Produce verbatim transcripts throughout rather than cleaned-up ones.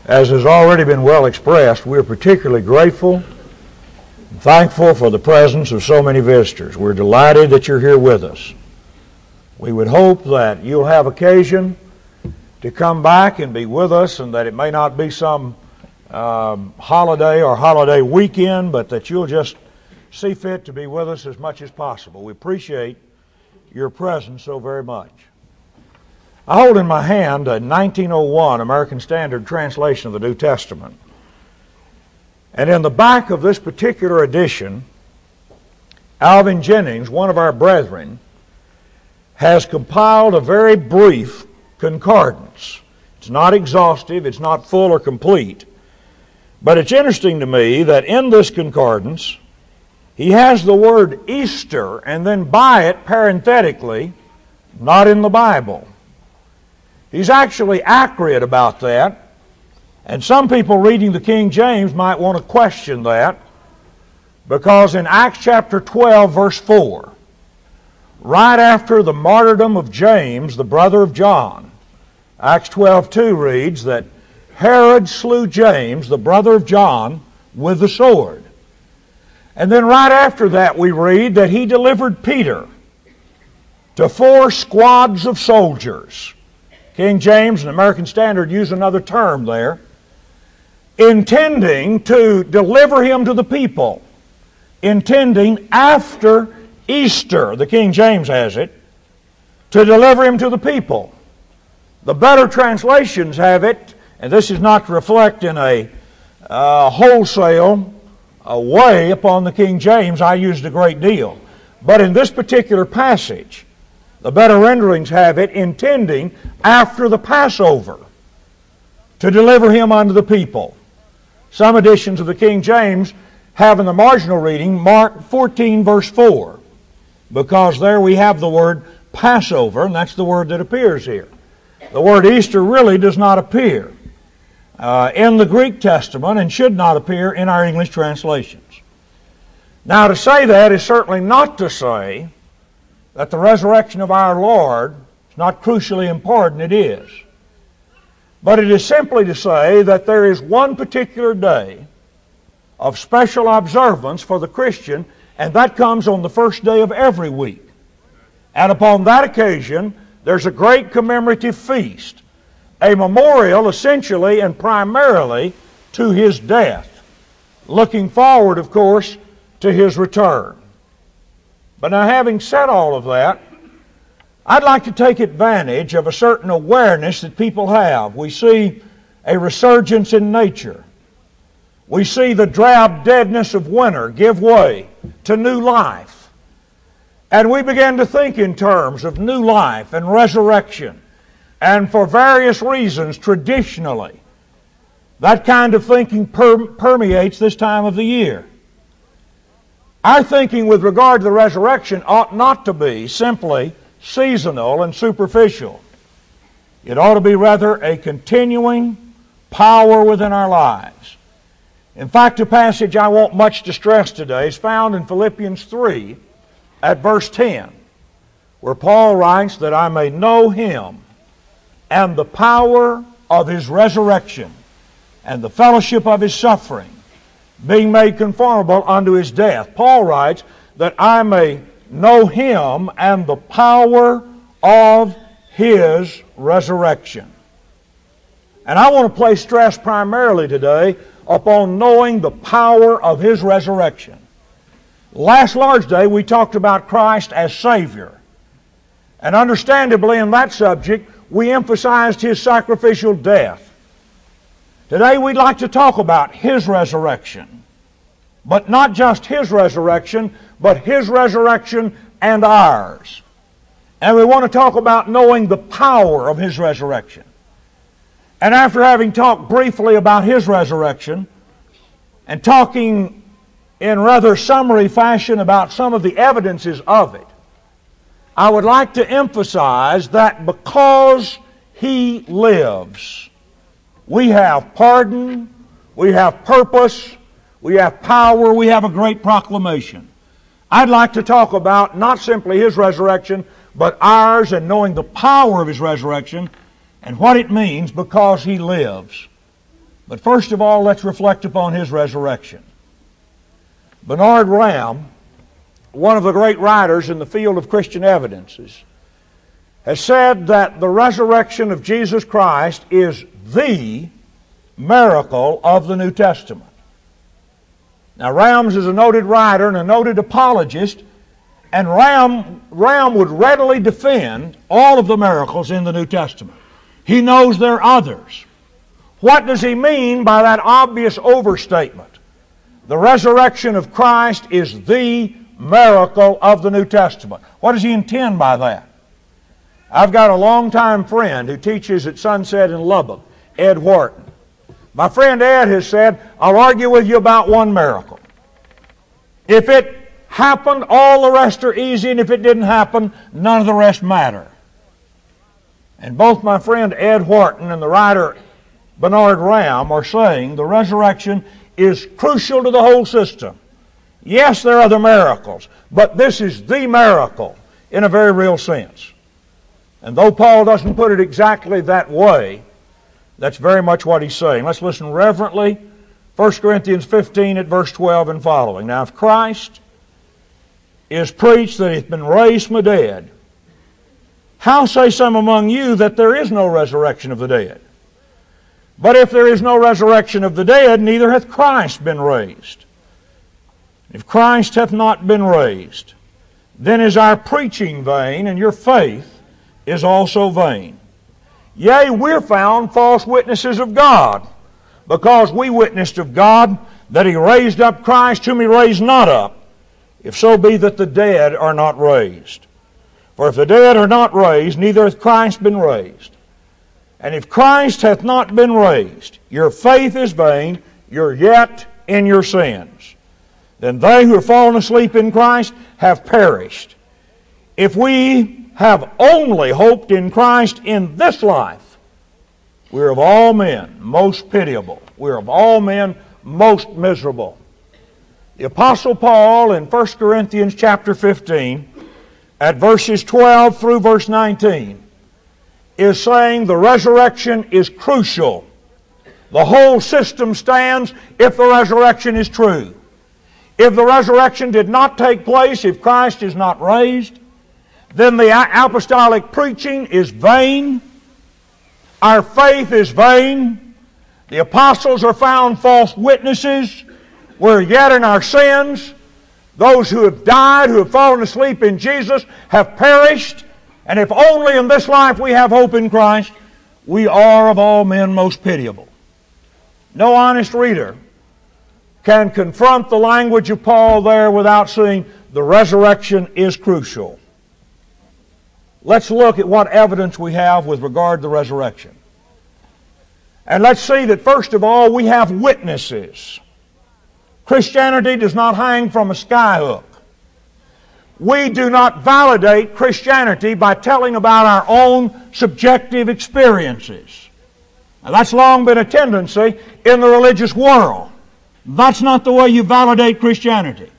As has already been well expressed, we are particularly grateful and thankful for the presence of so many visitors. We're delighted that you're here with us. We would hope that you'll have occasion to come back and be with us, and that it may not be some um, holiday or holiday weekend, but that you'll just see fit to be with us as much as possible. We appreciate your presence so very much. I hold in my hand a nineteen oh one American Standard translation of the New Testament. And in the back of this particular edition, Alvin Jennings, one of our brethren, has compiled a very brief concordance. It's not exhaustive, it's not full or complete, but it's interesting to me that in this concordance, he has the word Easter, and then by it, parenthetically, not in the Bible. He's actually accurate about that, and some people reading the King James might want to question that, because in Acts chapter twelve, verse four, right after the martyrdom of James, the brother of John, Acts twelve two reads that Herod slew James, the brother of John, with the sword. And then right after that we read that he delivered Peter to four squads of soldiers. King James and American Standard use another term there, intending to deliver him to the people, intending after Easter, the King James has it, to deliver him to the people. The better translations have it, and this is not to reflect in a uh, wholesale uh, way upon the King James, I used a great deal. But in this particular passage, the better renderings have it, intending after the Passover to deliver him unto the people. Some editions of the King James have in the marginal reading Mark fourteen verse four, because there we have the word Passover, and that's the word that appears here. The word Easter really does not appear uh, in the Greek Testament and should not appear in our English translations. Now, to say that is certainly not to say that the resurrection of our Lord is not crucially important. It is. But it is simply to say that there is one particular day of special observance for the Christian, and that comes on the first day of every week. And upon that occasion, there's a great commemorative feast, a memorial essentially and primarily to His death, looking forward, of course, to His return. But now, having said all of that, I'd like to take advantage of a certain awareness that people have. We see a resurgence in nature. We see the drab deadness of winter give way to new life. And we begin to think in terms of new life and resurrection. And for various reasons, traditionally, that kind of thinking per- permeates this time of the year. Our thinking with regard to the resurrection ought not to be simply seasonal and superficial. It ought to be rather a continuing power within our lives. In fact, a passage I won't much to stress today is found in Philippians three at verse ten, where Paul writes that I may know Him and the power of His resurrection and the fellowship of His suffering, being made conformable unto His death. Paul writes that I may know Him and the power of His resurrection. And I want to place stress primarily today upon knowing the power of His resurrection. Last Lord's Day we talked about Christ as Savior. And understandably in that subject we emphasized His sacrificial death. Today we'd like to talk about His resurrection. But not just His resurrection, but His resurrection and ours. And we want to talk about knowing the power of His resurrection. And after having talked briefly about His resurrection, and talking in rather summary fashion about some of the evidences of it, I would like to emphasize that because He lives, we have pardon, we have purpose, we have power, we have a great proclamation. I'd like to talk about not simply His resurrection, but ours, and knowing the power of His resurrection and what it means because He lives. But first of all, let's reflect upon His resurrection. Bernard Ramm, one of the great writers in the field of Christian evidences, has said that the resurrection of Jesus Christ is the miracle of the New Testament. Now, Ramm is a noted writer and a noted apologist, and Ramm, Ramm would readily defend all of the miracles in the New Testament. He knows there are others. What does he mean by that obvious overstatement? The resurrection of Christ is the miracle of the New Testament. What does he intend by that? I've got a longtime friend who teaches at Sunset in Lubbock, Ed Wharton. My friend Ed has said, I'll argue with you about one miracle. If it happened, all the rest are easy, and if it didn't happen, none of the rest matter. And both my friend Ed Wharton and the writer Bernard Ramm are saying the resurrection is crucial to the whole system. Yes, there are other miracles, but this is the miracle in a very real sense. And though Paul doesn't put it exactly that way, that's very much what he's saying. Let's listen reverently. First Corinthians fifteen at verse twelve and following. Now, if Christ is preached that He hath been raised from the dead, how say some among you that there is no resurrection of the dead? But if there is no resurrection of the dead, neither hath Christ been raised. If Christ hath not been raised, then is our preaching vain, and your faith is also vain. Yea, we're found false witnesses of God, because we witnessed of God that He raised up Christ, whom He raised not up, if so be that the dead are not raised. For if the dead are not raised, neither hath Christ been raised. And if Christ hath not been raised, your faith is vain, you're yet in your sins. Then they who are fallen asleep in Christ have perished. If we have only hoped in Christ in this life, we're of all men most pitiable. We're of all men most miserable. The Apostle Paul in First Corinthians chapter fifteen, at verses twelve through verse nineteen, is saying the resurrection is crucial. The whole system stands if the resurrection is true. If the resurrection did not take place, if Christ is not raised, then the apostolic preaching is vain. Our faith is vain. The apostles are found false witnesses. We're yet in our sins. Those who have died, who have fallen asleep in Jesus, have perished. And if only in this life we have hope in Christ, we are of all men most pitiable. No honest reader can confront the language of Paul there without seeing the resurrection is crucial. Let's look at what evidence we have with regard to the resurrection. And let's see that first of all we have witnesses. Christianity does not hang from a skyhook. We do not validate Christianity by telling about our own subjective experiences. Now, that's long been a tendency in the religious world. That's not the way you validate Christianity.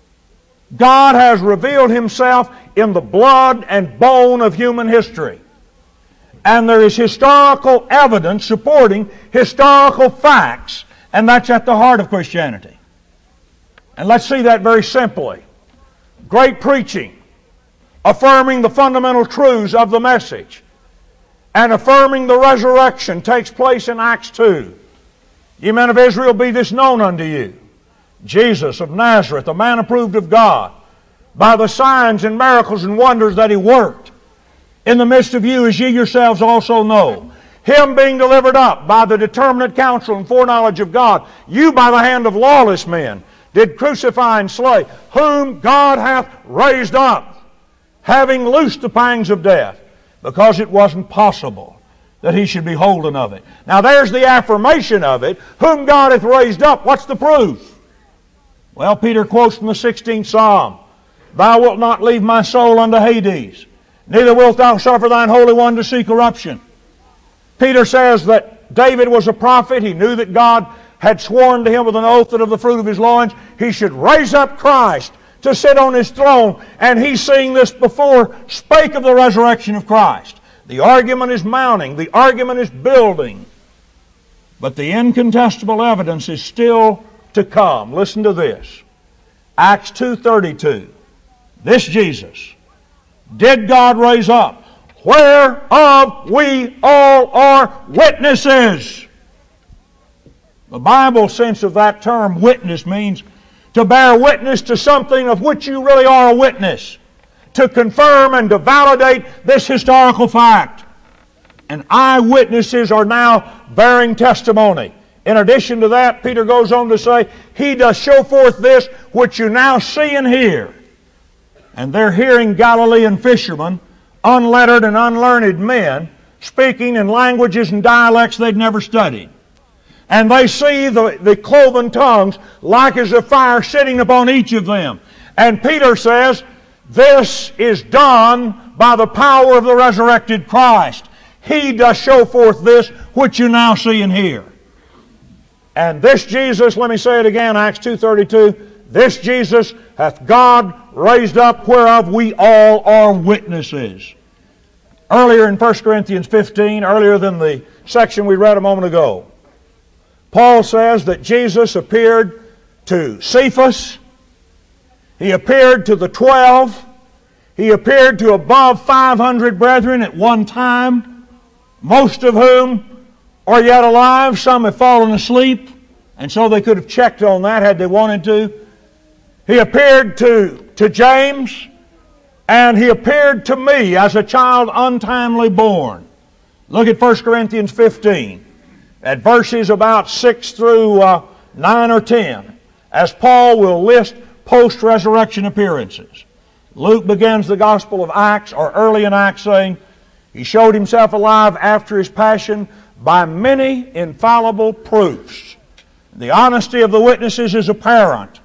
God has revealed Himself in the blood and bone of human history. And there is historical evidence supporting historical facts, and that's at the heart of Christianity. And let's see that very simply. Great preaching, affirming the fundamental truths of the message, and affirming the resurrection takes place in Acts two. Ye men of Israel, be this known unto you. Jesus of Nazareth, a man approved of God, by the signs and miracles and wonders that He worked in the midst of you, as ye yourselves also know. Him being delivered up by the determinate counsel and foreknowledge of God, you by the hand of lawless men did crucify and slay, whom God hath raised up, having loosed the pangs of death, because it wasn't possible that He should be holden of it. Now there's the affirmation of it. Whom God hath raised up. What's the proof? Well, Peter quotes from the sixteenth Psalm. Thou wilt not leave my soul unto Hades, neither wilt thou suffer thine Holy One to see corruption. Peter says that David was a prophet. He knew that God had sworn to him with an oath that of the fruit of his loins He should raise up Christ to sit on His throne. And he, seeing this before, spake of the resurrection of Christ. The argument is mounting. The argument is building. But the incontestable evidence is still to come. Listen to this. Acts two thirty-two. This Jesus did God raise up, whereof we all are witnesses. The Bible sense of that term witness means to bear witness to something of which you really are a witness, to confirm and to validate this historical fact. And eyewitnesses are now bearing testimony. In addition to that, Peter goes on to say, He does show forth this which you now see and hear. And they're hearing Galilean fishermen, unlettered and unlearned men, speaking in languages and dialects they'd never studied. And they see the, the cloven tongues like as a fire sitting upon each of them. And Peter says, this is done by the power of the resurrected Christ. He does show forth this which you now see and hear. And this Jesus, let me say it again, Acts two thirty-two, this Jesus hath God raised up, whereof we all are witnesses. Earlier in First Corinthians fifteen, earlier than the section we read a moment ago, Paul says that Jesus appeared to Cephas, He appeared to the twelve, He appeared to above five hundred brethren at one time, most of whom are yet alive. Some have fallen asleep, and so they could have checked on that had they wanted to. He appeared to, to James, and He appeared to me as a child untimely born. Look at First Corinthians fifteen, at verses about six through uh, nine or ten, as Paul will list post-resurrection appearances. Luke begins the Gospel of Acts, or early in Acts, saying, He showed Himself alive after His passion by many infallible proofs. The honesty of the witnesses is apparent.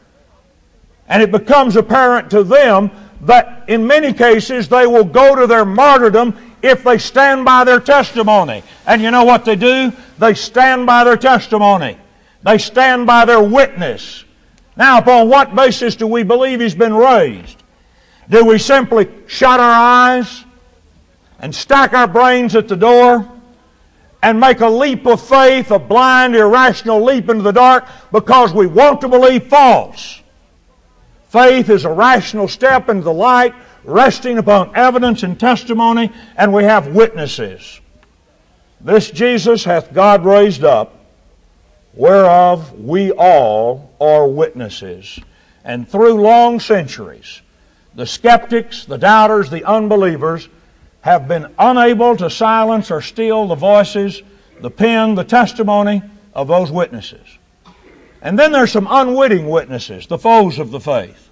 And it becomes apparent to them that in many cases they will go to their martyrdom if they stand by their testimony. And you know what they do? They stand by their testimony. They stand by their witness. Now, upon what basis do we believe He's been raised? Do we simply shut our eyes and stack our brains at the door and make a leap of faith, a blind, irrational leap into the dark because we want to believe false? Faith is a rational step into the light, resting upon evidence and testimony, and we have witnesses. This Jesus hath God raised up, whereof we all are witnesses. And through long centuries, the skeptics, the doubters, the unbelievers have been unable to silence or still the voices, the pen, the testimony of those witnesses. And then there's some unwitting witnesses, the foes of the faith.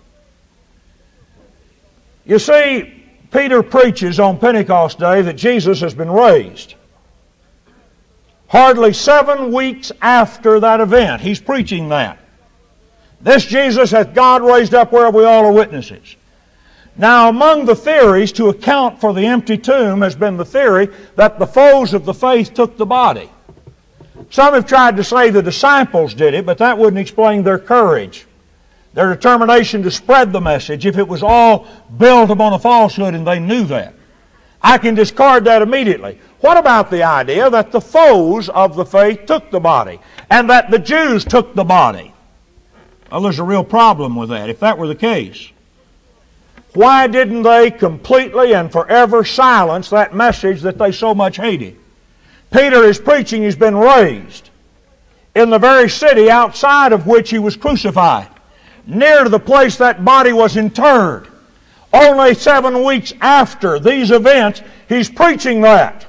You see, Peter preaches on Pentecost Day that Jesus has been raised. Hardly seven weeks after that event, he's preaching that. This Jesus hath God raised up, whereof we all are witnesses. Now, among the theories to account for the empty tomb has been the theory that the foes of the faith took the body. Some have tried to say the disciples did it, but that wouldn't explain their courage, their determination to spread the message if it was all built upon a falsehood and they knew that. I can discard that immediately. What about the idea that the foes of the faith took the body and that the Jews took the body? Well, there's a real problem with that, if that were the case. Why didn't they completely and forever silence that message that they so much hated? Peter is preaching He's been raised in the very city outside of which He was crucified, near to the place that body was interred. Only seven weeks after these events, He's preaching that.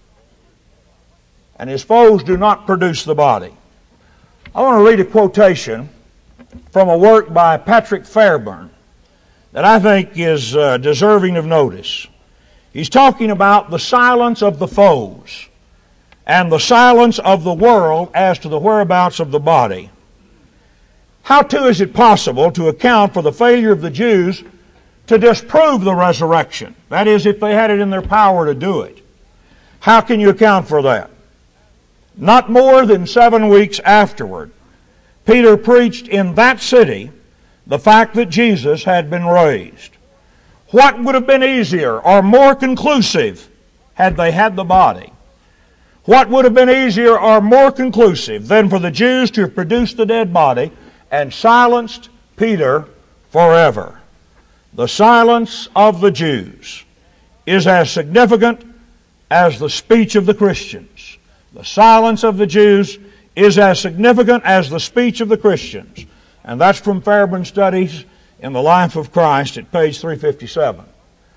And His foes do not produce the body. I want to read a quotation from a work by Patrick Fairbairn that I think is uh, deserving of notice. He's talking about the silence of the foes and the silence of the world as to the whereabouts of the body. How too is it possible to account for the failure of the Jews to disprove the resurrection? That is, if they had it in their power to do it. How can you account for that? Not more than seven weeks afterward, Peter preached in that city the fact that Jesus had been raised. What would have been easier or more conclusive had they had the body? What would have been easier or more conclusive than for the Jews to have produced the dead body and silenced Peter forever? The silence of the Jews is as significant as the speech of the Christians. The silence of the Jews is as significant as the speech of the Christians. And that's from Fairbairn Studies in the Life of Christ at page three fifty-seven.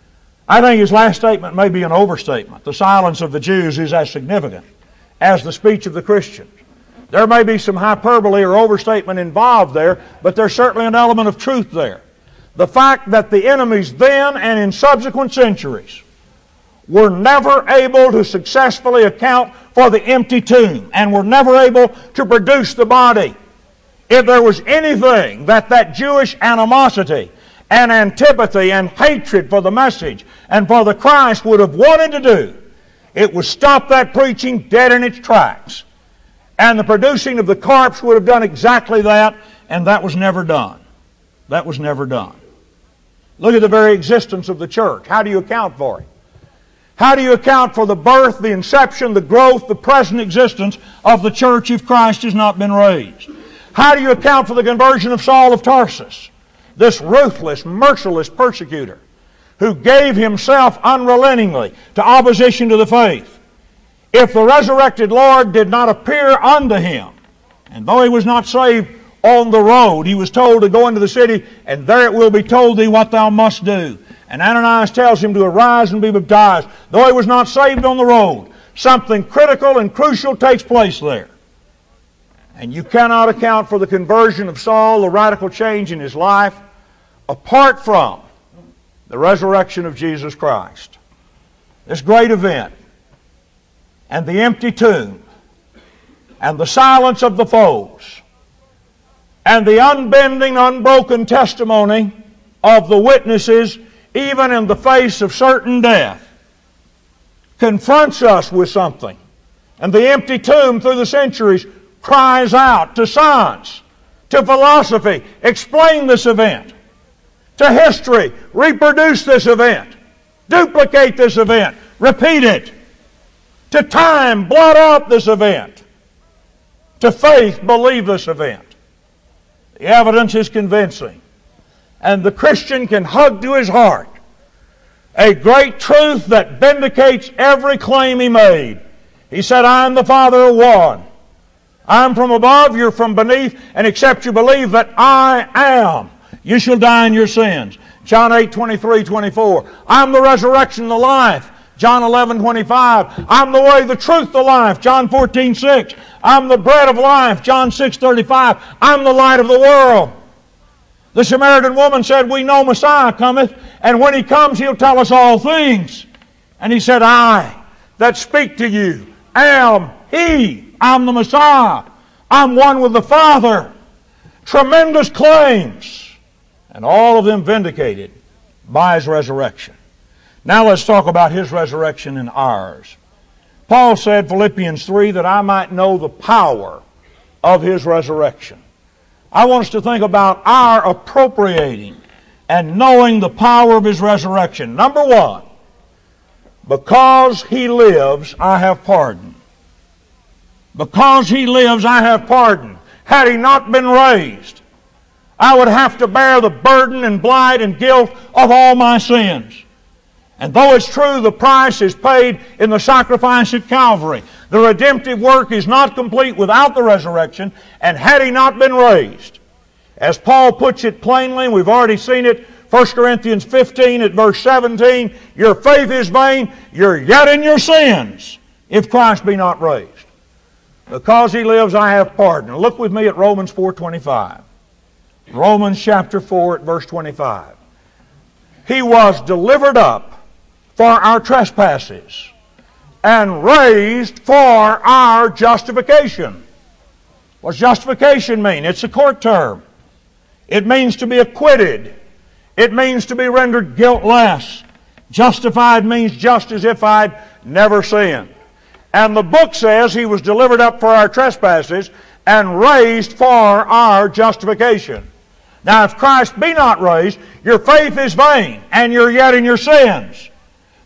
I think his last statement may be an overstatement. The silence of the Jews is as significant as the speech of the Christians. There may be some hyperbole or overstatement involved there, but there's certainly an element of truth there. The fact that the enemies then and in subsequent centuries were never able to successfully account for the empty tomb and were never able to produce the body. If there was anything that that Jewish animosity and antipathy and hatred for the message and for the Christ would have wanted to do, it was stop that preaching dead in its tracks. And the producing of the corpse would have done exactly that, and that was never done. That was never done. Look at the very existence of the church. How do you account for it? How do you account for the birth, the inception, the growth, the present existence of the church if Christ has not been raised? How do you account for the conversion of Saul of Tarsus, this ruthless, merciless persecutor who gave himself unrelentingly to opposition to the faith? If the resurrected Lord did not appear unto him, and though he was not saved on the road, he was told to go into the city, and there it will be told thee what thou must do. And Ananias tells him to arise and be baptized. Though he was not saved on the road, something critical and crucial takes place there. And you cannot account for the conversion of Saul, the radical change in his life, apart from the resurrection of Jesus Christ. This great event, and the empty tomb, and the silence of the foes, and the unbending, unbroken testimony of the witnesses, even in the face of certain death, confronts us with something. And the empty tomb through the centuries cries out to science, to philosophy, explain this event. To history, reproduce this event. Duplicate this event. Repeat it. To time, blot out this event. To faith, believe this event. The evidence is convincing. And the Christian can hug to his heart a great truth that vindicates every claim he made. He said, I am the Father of one. I am from above, you're from beneath, and except you believe that I am, you shall die in your sins. John eight, twenty-three, twenty-four. I'm the resurrection and the life. John eleven, twenty-five. I'm the way, the truth, the life. John fourteen, six. I'm the bread of life. John six, thirty-five. I'm the light of the world. The Samaritan woman said, we know Messiah cometh, and when He comes, He'll tell us all things. And He said, I that speak to you am He. I'm the Messiah. I'm one with the Father. Tremendous claims. And all of them vindicated by His resurrection. Now let's talk about His resurrection and ours. Paul said, Philippians three, that I might know the power of His resurrection. I want us to think about our appropriating and knowing the power of His resurrection. Number one, because He lives, I have pardon. Because He lives, I have pardon. Had He not been raised, I would have to bear the burden and blight and guilt of all my sins. And though it's true the price is paid in the sacrifice at Calvary, the redemptive work is not complete without the resurrection, and had He not been raised, as Paul puts it plainly, and we've already seen it, First Corinthians fifteen at verse seventeen, your faith is vain, you're yet in your sins, if Christ be not raised. Because He lives, I have pardon. Look with me at Romans four twenty-five. Romans chapter four at verse twenty-five. He was delivered up for our trespasses and raised for our justification. What does justification mean? It's a court term. It means to be acquitted. It means to be rendered guiltless. Justified means just as if I'd never sinned. And the book says He was delivered up for our trespasses and raised for our justification. Now, if Christ be not raised, your faith is vain, and you're yet in your sins.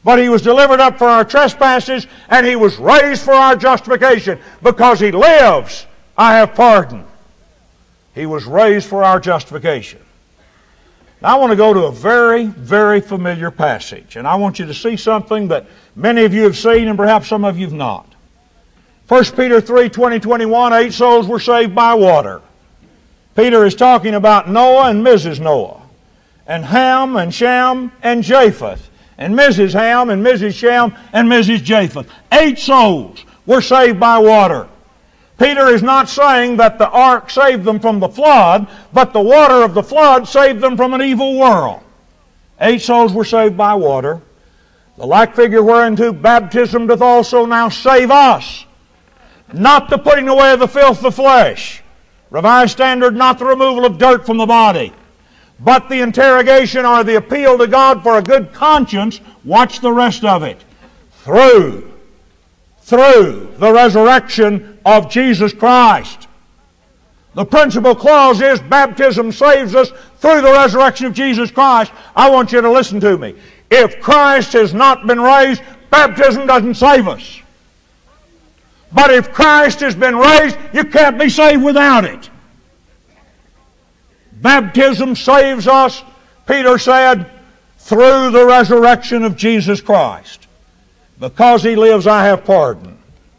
But He was delivered up for our trespasses, and He was raised for our justification. Because He lives, I have pardon. He was raised for our justification. Now I want to go to a very, very familiar passage. And I want you to see something that many of you have seen and perhaps some of you have not. First Peter three, twenty, twenty-one, eight souls were saved by water. Peter is talking about Noah and Missus Noah, and Ham and Shem and Japheth, and Missus Ham and Missus Shem and Missus Japheth. Eight souls were saved by water. Peter is not saying that the ark saved them from the flood, but the water of the flood saved them from an evil world. Eight souls were saved by water. The like figure whereunto baptism doth also now save us, not the putting away of the filth of the flesh. Revised Standard, not the removal of dirt from the body, but the interrogation or the appeal to God for a good conscience. Watch the rest of it. Through, through the resurrection of Jesus Christ. The principal clause is baptism saves us through the resurrection of Jesus Christ. I want you to listen to me. If Christ has not been raised, baptism doesn't save us. But if Christ has been raised, you can't be saved without it. Baptism saves us, Peter said, through the resurrection of Jesus Christ. Because He lives, I have pardon.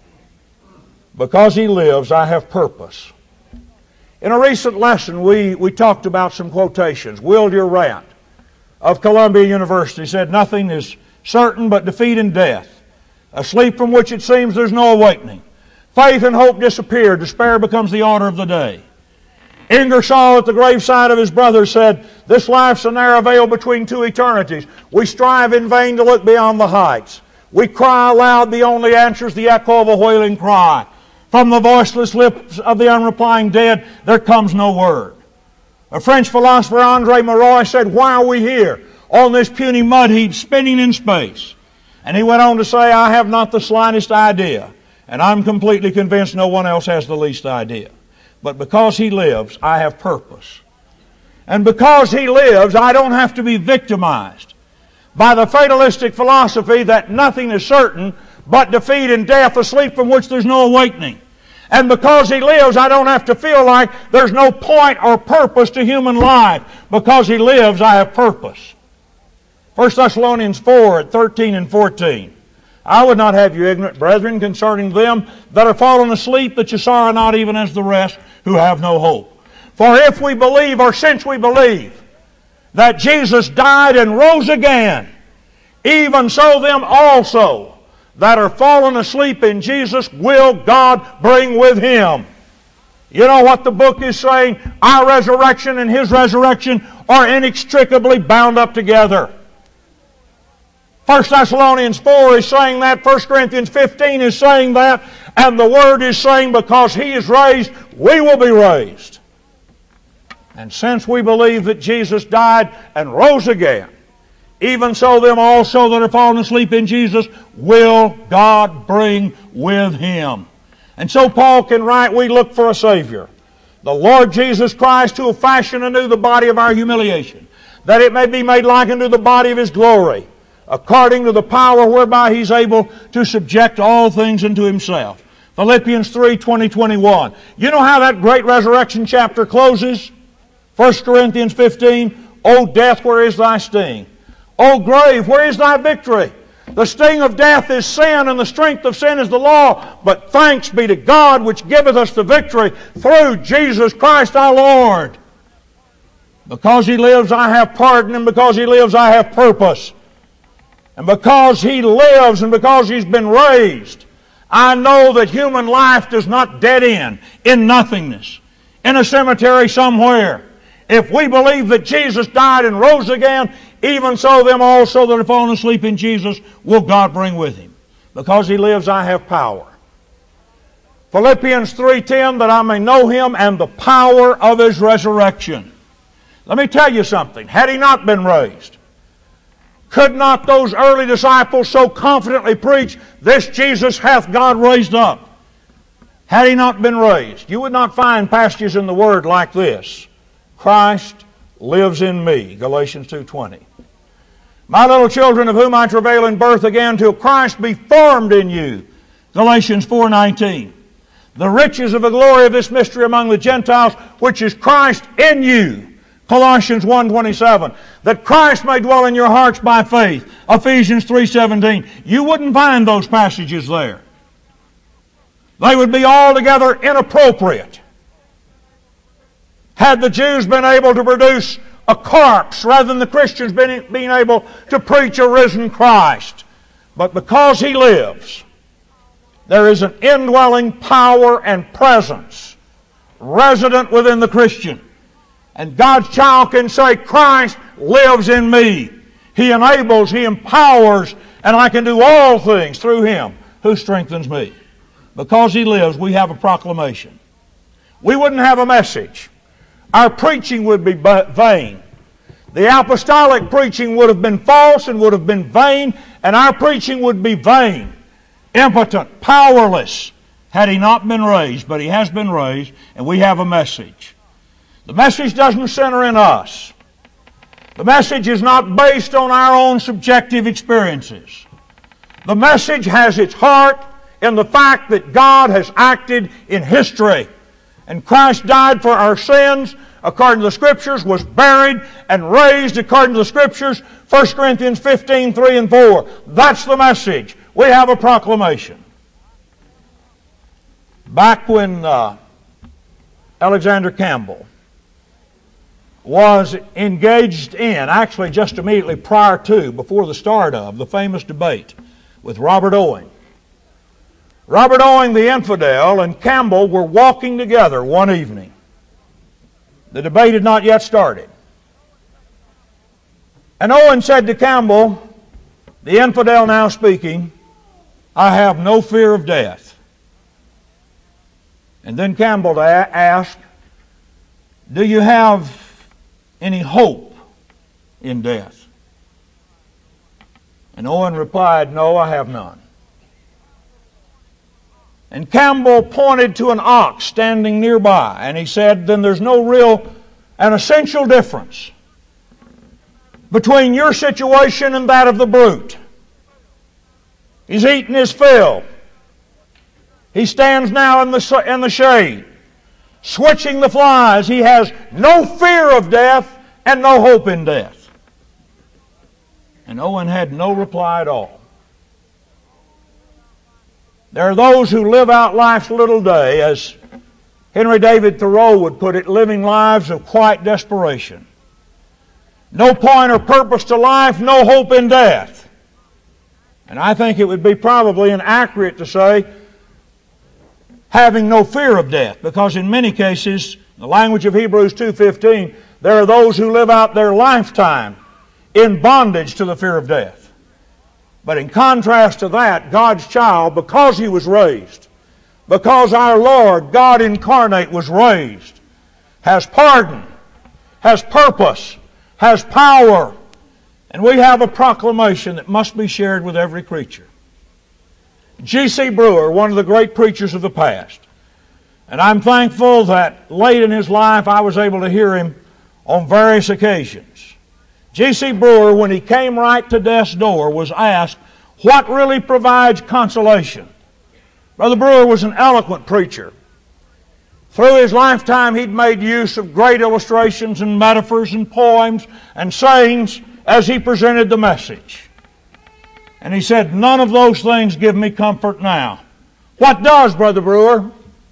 Because He lives, I have purpose. In a recent lesson, we, we talked about some quotations. Will Durant of Columbia University said, "Nothing is certain but defeat and death. A sleep from which it seems there's no awakening. Faith and hope disappear. Despair becomes the order of the day." Ingersoll at the graveside of his brother said, "This life's a narrow veil between two eternities. We strive in vain to look beyond the heights. We cry aloud, the only answer's the echo of a wailing cry. From the voiceless lips of the unreplying dead, there comes no word." A French philosopher, André Malraux, said, "Why are we here on this puny mud heap spinning in space?" And he went on to say, "I have not the slightest idea, and I'm completely convinced no one else has the least idea. But because He lives, I have purpose. And because He lives, I don't have to be victimized by the fatalistic philosophy that nothing is certain but defeat and death, a sleep from which there's no awakening. And because He lives, I don't have to feel like there's no point or purpose to human life. Because He lives, I have purpose." First Thessalonians four at thirteen and fourteen. "I would not have you ignorant, brethren, concerning them that are fallen asleep, that you sorrow not even as the rest who have no hope. For if we believe, or since we believe, that Jesus died and rose again, even so them also that are fallen asleep in Jesus will God bring with Him." You know what the book is saying? Our resurrection and His resurrection are inextricably bound up together. First Thessalonians four is saying that. First Corinthians fifteen is saying that. And the Word is saying because He is raised, we will be raised. And since we believe that Jesus died and rose again, even so them also that are fallen asleep in Jesus will God bring with Him. And so Paul can write, we look for a Savior, the Lord Jesus Christ, who will fashion anew the body of our humiliation, that it may be made like unto the body of His glory, according to the power whereby He's able to subject all things unto Himself. Philippians three, twenty, twenty-one. You know how that great resurrection chapter closes? First Corinthians fifteen, "O death, where is thy sting? O grave, where is thy victory? The sting of death is sin, and the strength of sin is the law. But thanks be to God, which giveth us the victory through Jesus Christ our Lord." Because He lives, I have pardon, and because He lives, I have purpose. And because He lives, and because He's been raised, I know that human life does not dead end in nothingness, in a cemetery somewhere. If we believe that Jesus died and rose again, even so them also that are fallen asleep in Jesus will God bring with Him. Because He lives, I have power. Philippians three ten, "That I may know Him and the power of His resurrection." Let me tell you something. Had He not been raised, could not those early disciples so confidently preach, "This Jesus hath God raised up"? Had He not been raised, you would not find passages in the Word like this. Christ lives in me, Galatians two twenty. My little children, of whom I travail in birth again, till Christ be formed in you. Galatians four nineteen. The riches of the glory of this mystery among the Gentiles, which is Christ in you. Colossians one twenty-seven. That Christ may dwell in your hearts by faith. Ephesians three seventeen. You wouldn't find those passages there. They would be altogether inappropriate had the Jews been able to produce a corpse rather than the Christians being, being able to preach a risen Christ. But because He lives, there is an indwelling power and presence resident within the Christian. And God's child can say, Christ lives in me. He enables, He empowers, and I can do all things through Him who strengthens me. Because He lives, we have a proclamation. We wouldn't have a message. Our preaching would be vain. The apostolic preaching would have been false and would have been vain, and our preaching would be vain, impotent, powerless, had He not been raised. But He has been raised, and we have a message. The message doesn't center in us. The message is not based on our own subjective experiences. The message has its heart in the fact that God has acted in history. And Christ died for our sins according to the Scriptures, was buried and raised according to the Scriptures. First Corinthians fifteen, three and four. That's the message. We have a proclamation. Back when uh, Alexander Campbell was engaged in, actually just immediately prior to, before the start of, the famous debate with Robert Owen. Robert Owen, the infidel, and Campbell were walking together one evening. The debate had not yet started. And Owen said to Campbell, the infidel now speaking, I have no fear of death. And then Campbell asked, do you have any hope in death? And Owen replied, no, I have none. And Campbell pointed to an ox standing nearby, and he said, then there's no real and essential difference between your situation and that of the brute. He's eaten his fill. He stands now in the, in the shade, switching the flies. He has no fear of death and no hope in death. And Owen had no reply at all. There are those who live out life's little day, as Henry David Thoreau would put it, living lives of quiet desperation. No point or purpose to life, no hope in death. And I think it would be probably inaccurate to say having no fear of death, because in many cases, the language of Hebrews two fifteen, there are those who live out their lifetime in bondage to the fear of death. But in contrast to that, God's child, because He was raised, because our Lord, God incarnate, was raised, has pardon, has purpose, has power, and we have a proclamation that must be shared with every creature. G C Brewer, one of the great preachers of the past, and I'm thankful that late in his life I was able to hear him on various occasions. G C Brewer, when he came right to death's door, was asked, what really provides consolation? Brother Brewer was an eloquent preacher. Through his lifetime, he'd made use of great illustrations and metaphors and poems and sayings as he presented the message. And he said, none of those things give me comfort now. What does, Brother Brewer?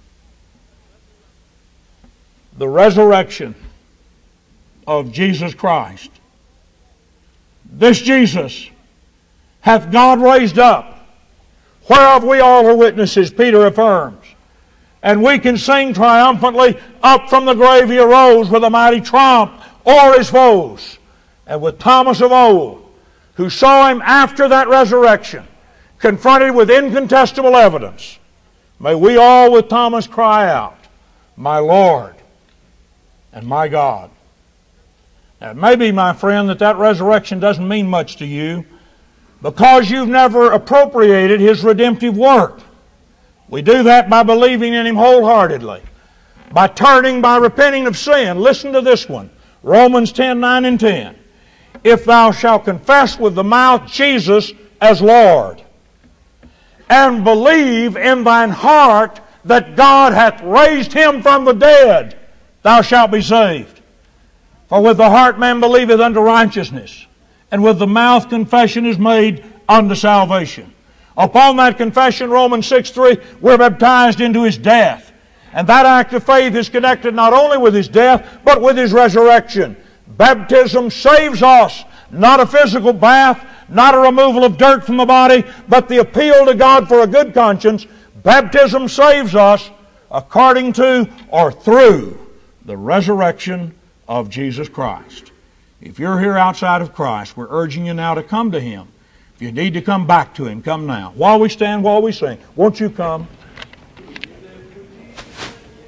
The resurrection of Jesus Christ. This Jesus hath God raised up, whereof we all are witnesses, Peter affirms. And we can sing triumphantly, up from the grave He arose with a mighty trump o'er His foes. And with Thomas of old, who saw Him after that resurrection, confronted with incontestable evidence, may we all with Thomas cry out, my Lord and my God. Now, it may be, my friend, that that resurrection doesn't mean much to you because you've never appropriated His redemptive work. We do that by believing in Him wholeheartedly, by turning, by repenting of sin. Listen to this one, Romans ten, nine and ten. if thou shalt confess with the mouth Jesus as Lord, and believe in thine heart that God hath raised him from the dead, thou shalt be saved. For with the heart man believeth unto righteousness, and with the mouth confession is made unto salvation. Upon that confession, Romans six three, we're baptized into his death. And that act of faith is connected not only with his death, but with his resurrection. Baptism saves us, not a physical bath, not a removal of dirt from the body, but the appeal to God for a good conscience. Baptism saves us according to or through the resurrection of Jesus Christ. If you're here outside of Christ, we're urging you now to come to him. If you need to come back to him, come now. While we stand, while we sing, won't you come?